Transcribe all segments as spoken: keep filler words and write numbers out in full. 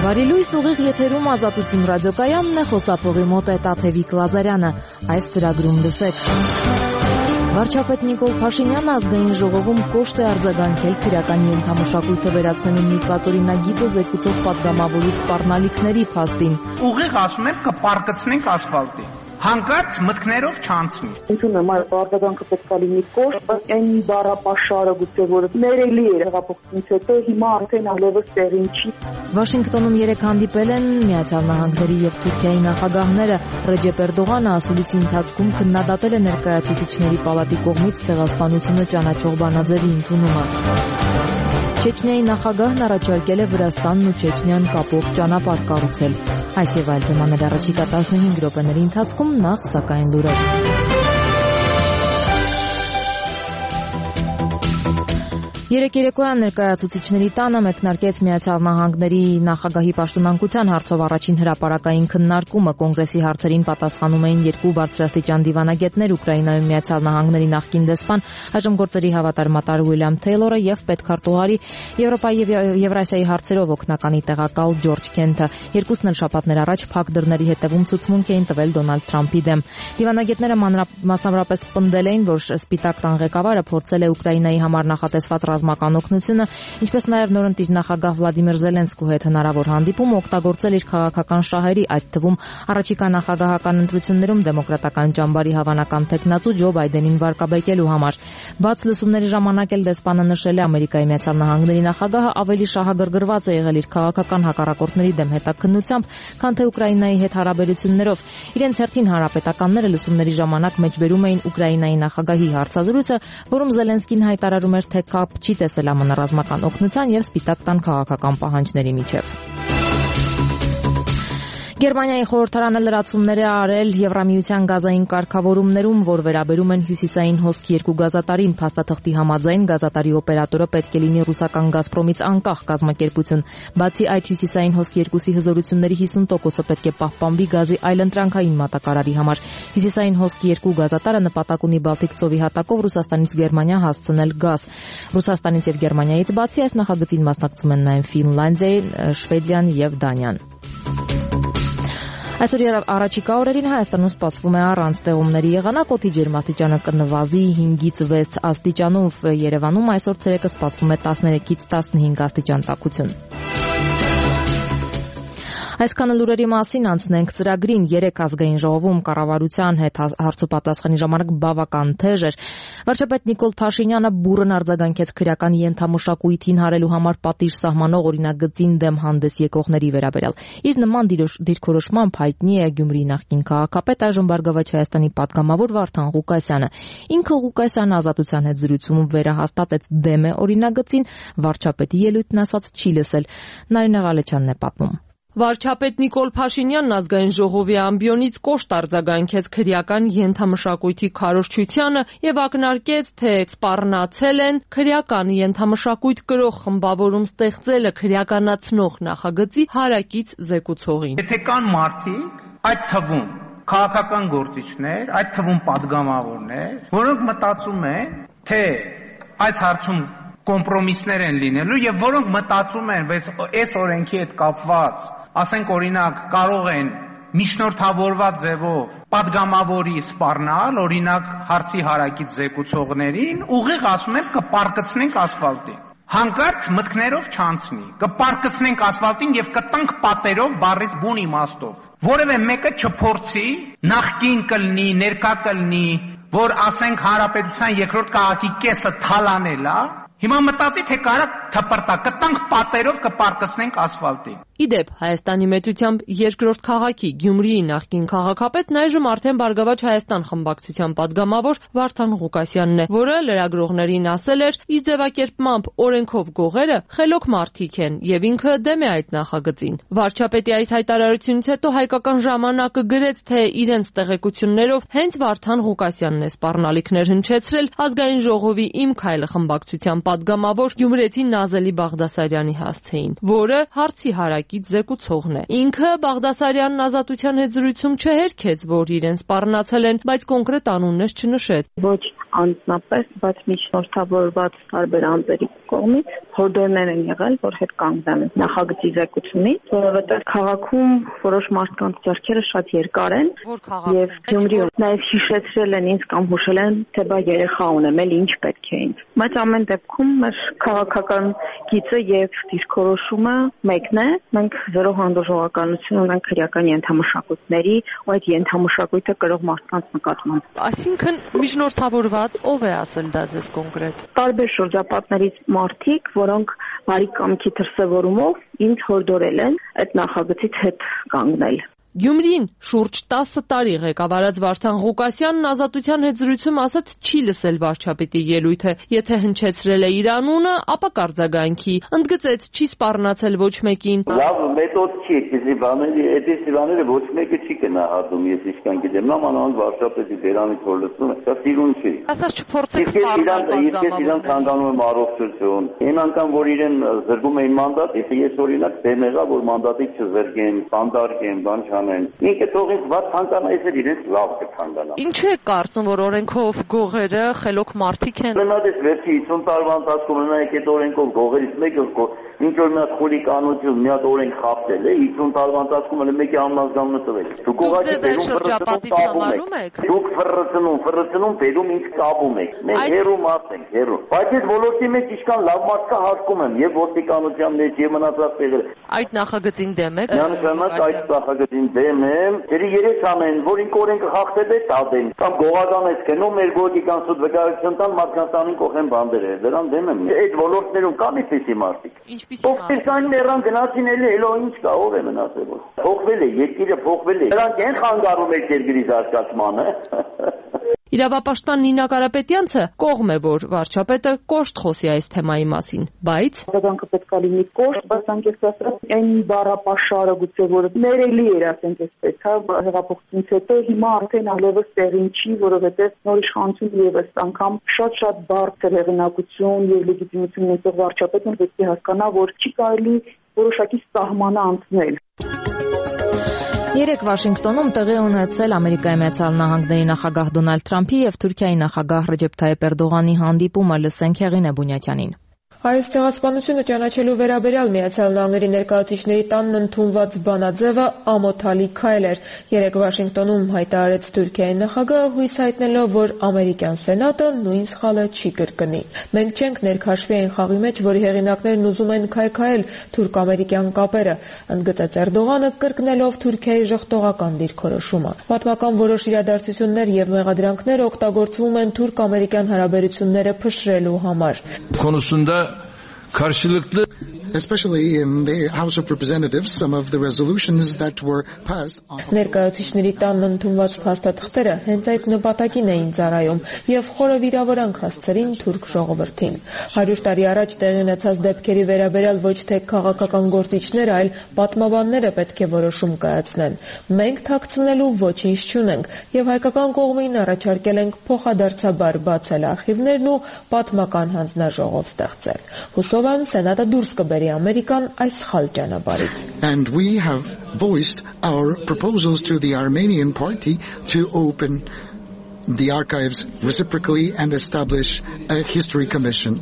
Բարի լույս, ուղիղ եթերում Ազատություն ռադիոկայանն է, խոսափողի մոտ է Տաթևիկ Լազարյանը, այս ծրագրում լսեք։ Վարչապետ Նիկոլ Փաշինյանը ազգային ժողովում կոշտ է արձագանքել քրեական ենթամշակույթը վերացնելու նյութածօրինագիծը զեկուցող պատգամավորի սպառնալիքների փաստին։ Ուղիղ ասում եմ կպարկեցնենք ասֆալտի։ Հանկարծ մտքներով չանցնի։ Ընդունում եմ, արձագանքը պետք է լինի կոշտ, բայց այն բառապաշարը գուցե որը ներելի էր հեղափոխությունից հետո, հիմա արդեն այլևս տեղին չի։ Վաշինգտոնում երեկ հանդիպել են Միացյալ Նահանգների եւ Թուրքիայի նախագահները։ Ռեջեփ Էրդողանը ասուլիսի ընթացքում քննադատել է ներկայացուցիչների պալատի կողմից ցեղասպանությունը ճանաչող բանաձևի ընդունումը։ Չեչնիայի նախագահն առաջարկել է Վրաստանն ու Չեչնիան կապող ճանապարհ կառուցել։ Այս եւ այլ թեմաներ առաջիկա տասնհինգ րոպեների ընթացքում, նախ սակայն լուրեր։ Երեկ երեկոյան ներկայացուցիչների տանը մեկնարկեց Միացյալ Նահանգների նախագահի պաշտոնանկության հարցով առաջին հրապարակային քննարկումը։ Կոնգրեսի հարցերին պատասխանում էին երկու բարձրաստիճան դիվանագետներ՝ Ուկրաինայում Միացյալ Նահանգների նախկին դեսպան, այժմ գործերի հավատարմատար Ուիլյամ Թեյլորը եւ պետքարտուղարի Եվրոպայի եւ Եվրասիայի հարցերով օգնականի տեղակալ Ջորջ Քենթը։ Երկուսն էլ շաբաթներ առաջ փակ դռների հետևում ցուցմունք էին տվել Դոնալդ Թրամփի դեմ։ Դիվանագետները մասնավորապես պնդել էին, որ Սպիտակ տան ղեկավարը փորձել է Ուկրաինայի համար նախատեսված ռազմական օգնությունը, ինչպես նաև նորընտիր նախագահ Վլադիմիր Զելենսկու հետ հնարավոր հանդիպում օգտագործել իր քաղաքական շահերի, այդ թվում առաջիկա նախագահական ընտրություններում դեմոկրատական ճամբարի հավանական թեկնածու Ջո Բայդենին վարկաբեկելու համար։ Բաց լսումների ժամանակ էլ դեսպանը նշել է Ամերիկայի Միացյալ Նահանգների նախագահը ավելի շահագրգռված է եղել իր քաղաքական հակառակորդների դեմ հետաքննությամբ, քան թե Ուկրաինայի հետ հարաբերություններով։ Իրենց հերթին հանրապետականները լսումների ժամանակ մեջբերում էին Ուկրաինայի նախագահի հարցազրույցը, որում Զելենսկին հայտարարում էր, թե կապ չի տեսել ԱՄՆ ռազմական օգնության եւ Սպիտակ տան քաղաքական պահանջների միջև։ Գերմանիայի խորհրդարանը լրացումներ է արել Եվրամիության գազային կարգավորումներում, որ վերաբերում են հյուսիսային հոսք երկու գազատարին։ Փաստաթղթի համաձայն գազատարի օպերատորը պետք է լինի ռուսական Գազպրոմից անկախ կազմակերպություն։ Բացի այդ, հյուսիսային հոսք երկուսի հզորությունների հիսուն տոկոսը պետք է պահպանվի գազի այլընտրանքային մատակարարի համար։ Հյուսիսային հոսք երկու գազատարը նպատակ ունի Բալտիկ ծովի հատակով Ռուսաստանից Գերմանիա հասցնել գազ։ Ռուսաստանից եւ Գերմանիայից բացի այս նախագծին մասնակցում են նաեւ Ֆինլանդիան, Շվեդիան եւ Դանիան։ Այսօր առաջիկա օրերին Հայաստանում սպասվում է առանց տեղումների եղանակ, օդի ջերմաստիճանը կնվազի հինգից վեց աստիճանով, Երևանում այսօր ցերեկը սպասվում է տասներեքից տասնհինգ աստիճան տաքություն։ Այսքանը լուրերի մասին, անցնենք ծրագրին։ Երեկ ազգային ժողովում կառավարության հետ հարցոպատասխանի ժամանակ բավական թեժ էր։ Վարչապետ Նիկոլ Փաշինյանը բուռն արձագանքեց քրեական ենթամշակույթին հարելու համար պատիժ սահմանող օրինագծին դեմ հանդես եկողների վերաբերյալ։ Իր նման դիրքորոշմամբ հայտնի է Գյումրիի նախկին քաղաքապետ, այժմ Բարգավաճ Հայաստանի պատգամավոր Վարդան Ղուկասյանը։ Ինքը Ղուկասյանը Ազատության հետ զրույցում վերահաստատեց դեմ է օրինագծին, վարչապետի ելույթն ասած չի լսել։ Նարինե Ղալեչյանն է պատմում։ Վարչապետ Նիկոլ Փաշինյանն ազգային ժողովի ամբիոնից կոշտ արձագանքեց քրեական ենթամշակույթի քարոզչությանը եւ ակնարկեց, թե սպառնացել են քրեական ենթամշակույթ կրող խմբավորում ստեղծելը քրեականացնող նախագծի հարակից զեկուցողին։ Եթե կան մարդիկ, այդ թվում քաղաքական գործիչներ, այդ թվում պատգամավորներ, որոնք մտածում են, թե այս հարցում կոմպրոմիսներ են լինելու եւ որոնք մտածում են, որ այս օրենքի հետ կապված, ասենք օրինակ, կարող են միջնորդավորված ձևով պատգամավորի սպառնալ, օրինակ հարցի հարակից զեկուցողներին, ուղիղ ասում եմ կպարկեցնենք ասֆալտին։ Հանկարծ մտքներով չանցնի, կպարկեցնենք ասֆալտին եւ կտանք պատերով բառից բուն իմաստով։ Որևէ մեկը չփորձի, նախկին կլինի, ներկա կլինի, որ ասենք հանրապետության երկրորդ քաղաքի կեսը թալանել է, հիմա մտածի, թե կարա թպրտա, կտանք պատերով կպարկեցնենք ասֆալտին։ Իդեպ, Հայաստանի մեծությամբ երկրորդ քաղաքի Գյումրիի նախկին քաղաքապետն այժմ արդեն Բարգավաճ Հայաստան խմբակցության պատգամավոր Վարդան Ղուկասյանն է, որը լրագրողներին ասել էր, իր ձևակերպմամբ օրենքով գողերը խելոք մարդիկ են եւ ինքը դեմ է այդ նախագծին։ Վարչապետի այս հայտարարությունից հետո հայկական ժամանակը գրեց, թե իրենց տեղեկություններով հենց Վարդան Ղուկասյանն է սպառնալիքներ հնչեցրել ազգային ժողովի Իմ քայլը խմբակցության պատգամավոր գյումրեցի Նազելի Բաղդասարյանի հասցեին, որը հարցի հարակ կողմնակից զեկուցողն է։ Ինքը Բաղդասարյանն Ազատության հետ զրույցում չհերքեց, որ իրեն սպառնացել են, բայց կոնկրետ անուններ չնշեց։ Ոչ անձնապես, բայց միջնորդավորված տարբեր անձերի կողմից հորդորներ են եղել, որ հետ կանգնեն նախագծի զեկուցումից, որովհետև քաղաքում որոշ մարդկանց ձեռքերը շատ երկար են եւ Գյումրիում նաեւ հիշեցրել են ինձ կամ հուշել են, թե բա երեխա ունեմ, էլ ինչ պետք է ինձ։ Բայց ամեն դեպքում մեր քաղաքական գիծը եւ դիրքորոշումը մեկն է։ Մենք զրո հանդուրժողականություն ունենք քրեական ենթամշակույթների ու այդ ենթամշակույթը կրող մարդկանց նկատմամբ։ Այսինքն միջնորդավորված ով է ասել դա ձեզ կոնկրետ։ Տարբեր շրջապատներից մարդիկ, որոնք բարի կամքի դրսևորումով ինձ հորդորել են այդ նախագծից հետ կանգնել։ Գյումրին շուրջ տասը տարի ղեկավարած Վարդան Ղուկասյանն Ազատության հետ զրույցում ասաց չի լսել վարչապետի ելույթը, եթե հնչեցրել է իր անունը, ապա կարձագանքի, ընդգծեց չի սպառնացել ոչ մեկին։ Լավ մեթոդ չի, այդպիսի բաների, այդպիսի բաները ոչ մեկը չի գնահատում, ես ինչքան գիտեմ, նամանավանդ վարչապետի բերանից որ լսում է, դա սիրուն չի։ Ասած չփորձեք սպառնել։ Իսկ իրան ցանկանում եմ առողջություն։ Այն անգամ որ իրեն զրկում էին մանդատ, եթե ես օրինակ դեմ եղա, որ մանդատից չզրկեն, բանդարկեն, բան չանեն։ Ինքը թողից ված ցանկանայից էլ իրենց լավ կցանկանա։ Ինչու է կարծում, որ օրենքով գողերը խելոք մարդիկ են։ Մենադես վերջի հիսուն տարվա ընթացքում ունենք այդ օրենքով գողերից մեկը ինչ որ մի հատ խուլիկանություն, մի հատ օրենք խախտել է, հիսուն տարվա ընթացքում էլ մեկի անմազգամնը տվել։ Դուք ուղղակի բերում ֆռռցնում եք։ Դուք ֆռռցնում, ֆռռցնում բերում ինձ կապում եք։ Մենք հերո մարդ ենք, հերո։ Բայց այս ոլորտի մեջ իշքան լավ մարդ կա հաշվում եմ եւ ոստիկանության մեջ եւ մնացած տեղերը։ Այդ նախագծին դեմ եք։ Միանշանակ այդ նախագծին դեմ եմ։ Դերի երես ամեն, որ ինք օրենքը խախտել է, տադեն։ Կամ գողականից գնում մեր գողիկան սուտ վկայություն տան մարդկանց տանին կողեն բանդերը։ Դրան դեմ եմ։ Այդ ոլորտներում կա մի տեսի մարդիկ։ Ովքեր կան ներան գնացին էլի, հելո ինչ կա, ով է մնացել։ Փոխվել է, երկիրը փոխվել է։ Դրանք են խանգարում այդ երկրի զարգացմանը։ Իրավապաշտպան Նինա Կարապետյանցը կողմ է, որ վարչապետը կոշտ խոսի այս թեմայի մասին, բայց Արձագանքը պետք է լինի կոշտ, բայց անկեղծ ասած, այն բառապաշարը գուցե որը ներելի էր, ասենք այսպես, հա, հեղափոխությունից հետո հիմա արդեն այլևս տեղին չի, որովհետև նոր իշխանությունը եւս անգամ շատ-շատ բարձր հեղինակություն եւ լեգիտիմություն ունեցող վարչապետն պետք է հասկանա, որ չի կարելի որոշակի սահմանը անցնել։ Երեկ Վաշինգտոնում տեղի ունեցել Ամերիկայի Միացյալ Նահանգների նախագահ Դոնալդ Թրամփի եւ Թուրքիայի նախագահ Ռեջեփ Թայիփ Էրդողանի հանդիպումը, լսենք Հեղինե Բունյատյանին։ Հայոց ցեղասպանությունը ճանաչելու վերաբերյալ Միացյալ Նահանգների ներկայացուցիչների տանն ընդունված բանաձևը ամոթալի քայլ էր։ Երեկ Վաշինգտոնում հայտարարեց Թուրքիայի նախագահը, հույս հայտնելով, որ ամերիկյան սենատը նույն սխալը չի կրկնի։ Մենք չենք ներքաշվի այն խաղի մեջ, որի հեղինակներն ուզում են քայքայել թուրք-ամերիկյան կապերը, ընդգծեց Էրդողանը, կրկնելով Թուրքիայի ժխտողական դիրքորոշումը։ Պատմական որոշ իրադարձություններ եւ մեղադրանքներ օգտագործվում են թուրք-ամերիկյան հարաբերությունները փշրելու համար։ Konusunda karşılıklı especially in the House of Representatives, some of the resolutions that were passed. Ներկայացուցիչների տանն ընդունված փաստաթղթերը հենց այդ նպատակին էին ծառայում եւ խորը վիրավորանք հասցրին թուրք ժողովրդին։ հարյուր տարի առաջ տեղի ունեցած դեպքերի վերաբերյալ ոչ թե քաղաքական գործիչները, այլ պատմաբանները պետք է որոշում կայացնեն։ Մենք թաքցնելու ոչինչ չունենք եւ հայկական կողմին առաջարկել ենք փոխադարձաբար բացել արխիվներն ու պատմական հանձնաժողով ստեղծել։ Հուսով եմ սենատը դուրս կբերի American այս սխալ ճանապարհից։ And we have voiced our proposals to the Armenian party to open the archives reciprocally and establish a history commission.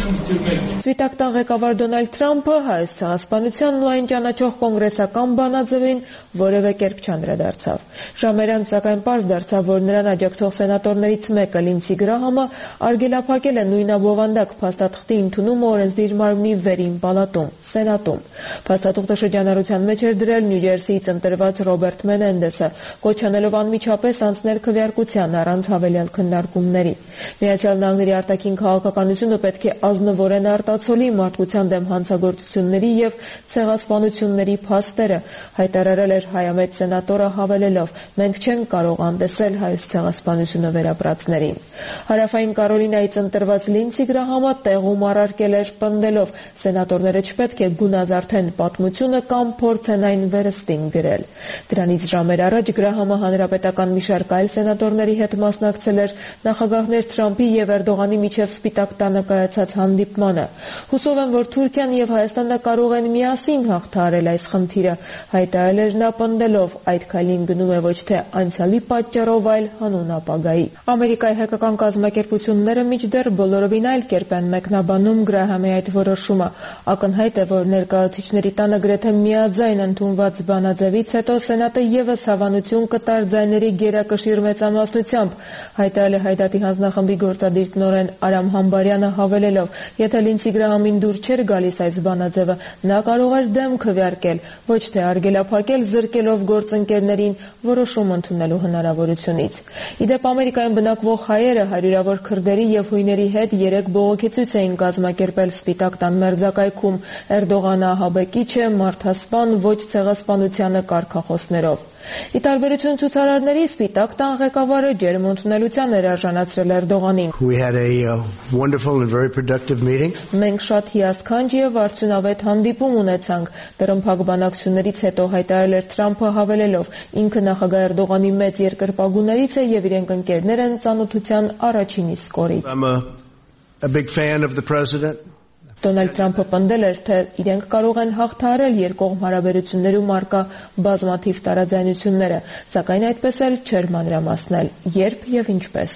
Սվիտակ տան ղեկավար Դոնալդ Թրամփը հայոց ցեղասպանությանն ու այն ճանաչող կոնգրեսական բանաձևին որևէ կերպ չանդրադարձավ։ Ժամեր անց սակայն պարզ դարձավ, որ նրան աջակցող սենատորներից մեկը Լինսի Գրահամը արգելափակել է նույնաբովանդակ փաստաթղթի ընդունումը օրենսդիր մարմնի վերին պալատում, սենատում։ Փաստաթուղթը շրջանառության մեջ էր դրել Նյու Ջերսիից ընտրված Ռոբերտ Մենենդեսը, կոչ անելով անմիջապես անցնել քվեարկության առանց հավելյալ քննարկումների։ Միացյալ Նահանգների արտաքին քաղաքականությունը պետք է ազնվորեն արտացոլի մարդկության դեմ հանցագործությունների եւ ցեղասպանությունների փաստերը, հայտարարել էր հայամետ սենատորը հավելելով. մենք չենք կարող անտեսել հայոց ցեղասպանությունը վերապրածներին։ Հարավային Կարոլինայից ընտրված Լինսի Գրահամը տեղում առարկել էր պնդելով. սենատորները չպետք է գունազարդեն պատմությունը կամ փորձեն այն վերստին գրել։ Դրանից ժամեր առաջ Գրահամը հանրապետական մի շարք այլ սենատորների հետ մասնակցել էր նախագահներ Թրամփի եւ Էրդողանի միջև Սպիտակ տանը կայացած հանդիպմանը։ Հուսով եմ, որ Թուրքիան եւ Հայաստանը կարող են միասին հաղթահարել այս խնդիրը, հայտարարել էր նա, պնդելով այդ քայլին գնում է ոչ թե անցյալի պատճառով, այլ հանուն ապագայի։ Ամերիկայի հայկական կազմակերպությունները մինչդեռ բոլորովին այլ կերպ են մեկնաբանում Գրահամի այդ որոշումը։ Ակնհայտ է, որ ներկայացուցիչների տանը գրեթե միաձայն ընդունված բանաձևից հետո Սենատը եւս հավանություն կտար ձայների գերակշիռ մեծամասնությամբ, հայտարարել է Հայդատի հանձնախմբի գործադիր տնօրեն Արամ Համբարյանը, հավելելով. եթե Լինսի Գրահամին դուր չէր գալիս այս բանաձևը, նա կարող էր դեմ քվեարկել, ոչ թե արգելափակել, զրկելով գործընկերներին որոշում ընդունելու հնարավորությունից։ Իդեպ Ամերիկայում բնակվող հայերը հարյուրավոր քրդերի եւ հույների հետ երեք բողոքի ցույց էին կազմակերպել Սպիտակ տան մերձակայքում։ Էրդողանը ահաբեկիչ է, մարդասպան, ոչ ցեղասպանությանը կարգախոսներով։ Ի տարբերություն ցուցարարների, Սպիտակ տան ղեկավարը ջերմ ընդունելության էր արժանացրել Էրդողանին։ We had a uh, wonderful and very productive meeting. Մենք շատ հիասքանչ եւ արդյունավետ հանդիպում ունեցանք։ Դրամփակ բանակցություններից հետո հայտարարել էր Թրամփը, հավելելով. ինքը նախագահ Էրդողանի մեծ երկրպագուներից է եւ իրենք ընկերներ են ծանոթության առաջին իսկ օրից։ I'm a, a big fan of the president. Դոնալդ Թրամփը պնդել էր, թե իրենք կարող են հաղթահարել երկկողմ հարաբերություններում առկա բազմաթիվ տարաձայնությունները, սակայն այդպես էլ չէր մանրամասնել, երբ եւ ինչպես։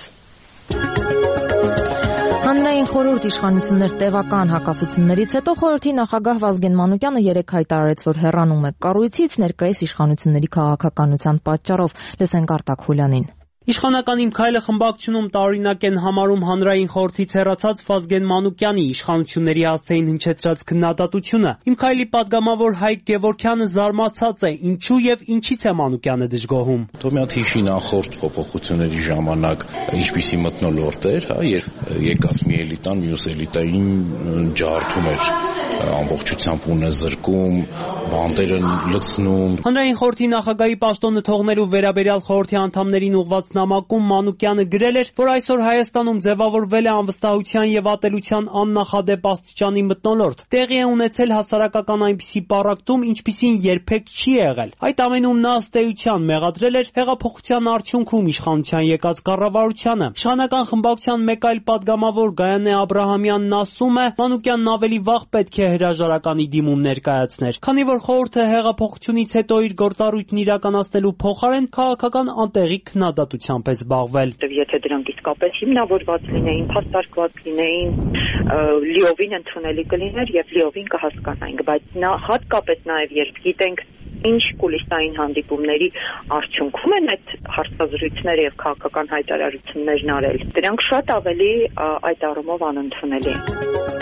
Հանրային խորհուրդ իշխանություններ տևական հակասություններից հետո խորհրդի նախագահ Վազգեն Մանուկյանը երեկ հայտարարեց, որ հեռանում է կառույցից ներկայիս իշխանությունների քաղաքականության պատճառով։ Լսենք Արտակ Խուլյանին։ Իշխանական իմ քայլը խմբակցությունում տարօրինակ են համարում հանրային խորհրդից հեռացած Վազգեն Մանուկյանի իշխանությունների հասցեին հնչեցրած քննադատությունը։ Իմ քայլի падգամավոր Հայկ Գևորգյանը զարմացած է, ինչու եւ ինչից է Մանուկյանը դժգոհում։ Թոմյաթ հիշի նախորդ փոփոխությունների ժամանակ ինչպիսի մթնոլորտ էր, հա, երբ եկած մի էլիտան մյուս էլիտային ջարդում էր, ամբողջությամբ ունե զրկում, բանտերը լցնում։ Հանրային խորհրդի նախագահի պաշտոնը թողնելու վերաբերյալ խորհրդի անդամներին ուղղված նամակում Մանուկյանը գրել էր, որ այսօր Հայաստանում ձևավորվել է անվստահության եւ ատելության աննախադեպ աստիճանի մթնոլորտ։ Տեղի է ունեցել հասարակական այնպիսի պառակտում, ինչպիսին երբեք չի եղել։ Այդ ամենում նա ըստ էության մեղադրել էր հեղափոխության արդյունքում իշխանության եկած կառավարությանը։ Իշխանական խմբակցության մեկ այլ падգամավոր Գայանե Աբրահամյանն ասում է, Մանուկյանն ավելի վաղ պետք է հրաժարականի դիմում ներկայացներ, քանի որ խորհուրդը հեղափոխությունից հետո իր գործառույթն իրականացնելու փոխարեն քաղաքական անտեղի քննադատությամբ է զբաղվել։ Եթե դրանք իսկապես հիմնավորված լինեին, փաստարկված լինեին, լիովին ընդունելի կլիներ եւ լիովին կհասկանայինք, բայց նա հատկապես նաեւ երբ գիտենք ինչ կուլիսային հանդիպումների արդյունքում են այդ հարցազրույցները եւ քաղաքական հայտարարություններն արել, դրանք շատ ավելի այդ առումով անընդունելի են։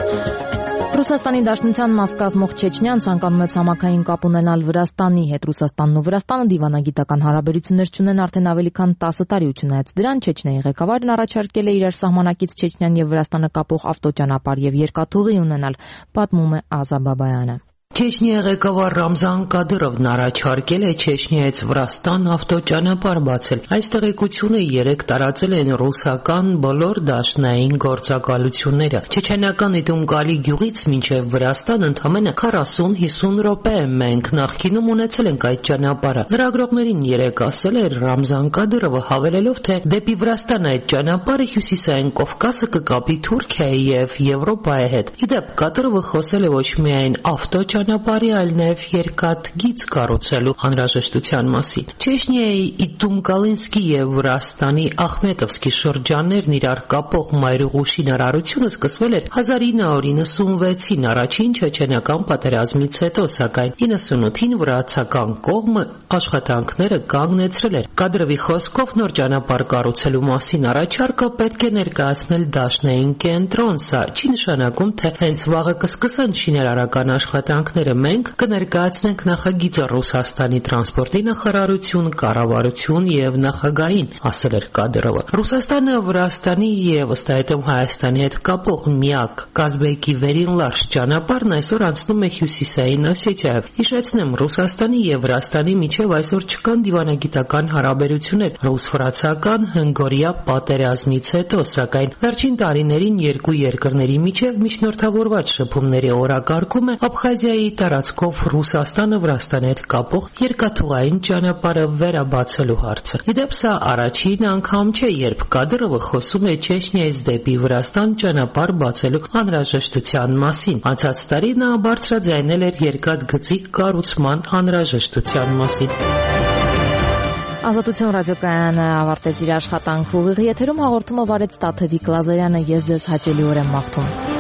Ռուսաստանի Դաշնության մաս կազմող Չեչնիան ցանկանում է ցամաքային կապ ունենալ Վրաստանի հետ։ Ռուսաստանն ու Վրաստանը դիվանագիտական հարաբերություններ չունեն արդեն ավելի քան տասը տարի, ու չնայած դրան Չեչնիայի ղեկավարն առաջարկել է իրար սահմանակից Չեչնիան եւ Վրաստանը կապող ավտոճանապարհ եւ երկաթուղի ունենալ, պատմում է Ազա Բաբայանը։ Չեչնիայի ղեկավար Ռամզան Կադիրովն առաջարկել է Չեչնիայից Վրաստան ավտոճանապարհ բացել։ Այս տեղեկությունը երեկ տարածել են ռուսական բոլոր դաշնային գործակալությունները։ Չեչենական Իդումկալի գյուղից մինչև Վրաստան ընդամենը քառասուն-հիսուն րոպե է։ Մենք նախկինում ունեցել ենք այդ ճանապարհը։ Լրագրողներին երեկ ասել էր Ռամզան Կադիրովը, հավելելով, թե դեպի Վրաստան այդ ճանապարհը Հյուսիսային Կովկասը կկապի Թուրքիայի եւ Եվրոպայի հետ։ Իդեպ Կադիրովը խոսել է ոչ միայն ավտոճանապարհի ճանապարհի, այլ նաև երկաթգիծ կառուցելու անհրաժեշտության մասին։ Չեչնիայի Իդումկալինսկի եւ Վրաստանի Ախմետովսկի շրջաններն իրար կապող մայրուղու շինարարությունը սկսվել էր հազար ինը հարյուր իննսունվեցին առաջին չեչենական պատերազմից հետո, սակայն իննսունութին վրացական կողմը աշխատանքները կանգնեցրել էր։ Կադրովի խոսքով նոր ճանապարհ կառուցելու մասին առաջարկը պետք է ներկայացնել դաշնային կենտրոն։ Սա չի նշանակում, թե հենց վաղը կսկսեն շինարարական աշխատանքները։ Մենք կներկայացնենք նախագիծը Ռուսաստանի տրանսպորտի նախարարություն, կառավարություն եւ նախագահին, ասել էր Կադիրովը։ Ռուսաստանը Վրաստանի եւ ըստ այդմ Հայաստանի հետ կապող միակ Կազբեկի վերին լարժ ճանապարհն այսօր անցնում է Հյուսիսային Օսեթիայով։ Հիշեցնեմ, Ռուսաստանի եւ Վրաստանի միջև այսօր չկան դիվանագիտական հարաբերություններ ռուս-վրացական հնգօրյա պատերազմից հետո, սակայն վերջին տարիներին երկու երկրների միջև միջնորդավորված շփումների օրակարգում է Աբխազիայի տարածքով Ռուսաստանը Վրաստանի հետ կապող երկաթուղային ճանապարհը վերաբացելու հարցը։ Իդեպ սա առաջին անգամ չէ, երբ Կադիրովը խոսում է Չեչնիայից դեպի Վրաստան ճանապարհ բացելու անհրաժեշտության մասին։ Անցած տարի նա բարձրաձայնել էր երկաթգծի կառուցման անհրաժեշտության մասին։ Ազատություն ռադիոկայանը ավարտեց իր աշխատանքը ուղիղ եթերում հաղորդումը վարեց Տաթևիկ Լազարյանը, ես ձեզ հաճելի օր եմ մաղթում։